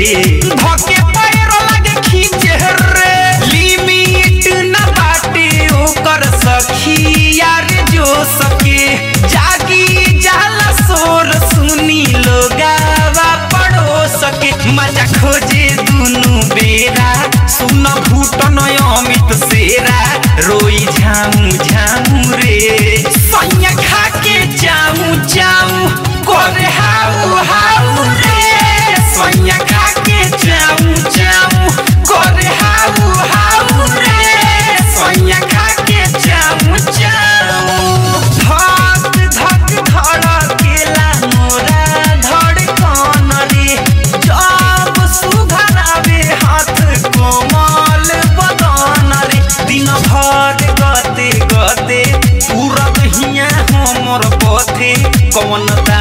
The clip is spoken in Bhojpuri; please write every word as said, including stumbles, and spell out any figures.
धके पैर लगे खींचे रे लिमिट न बाटे ओकर सखी यार जो सके जागी जाला सोर सुनी लोगावा पड़ो सके मजा खोजे दुनु बेरा सुन भूटन अमित सेरा रोई झाऊ झाऊ रे सैया खा के जाऊ जाऊ करे हाउ हाउ रे सैया खा के जाऊ जाऊ करे हाउ हाउ रे सैया खा के जाऊ जाऊ धक धक धड़केला मोरा धड़कन रे जब सुघरावे हाथ कोमल बदन रे दिन भर गते गते पूरा हिया हमर पथे कौन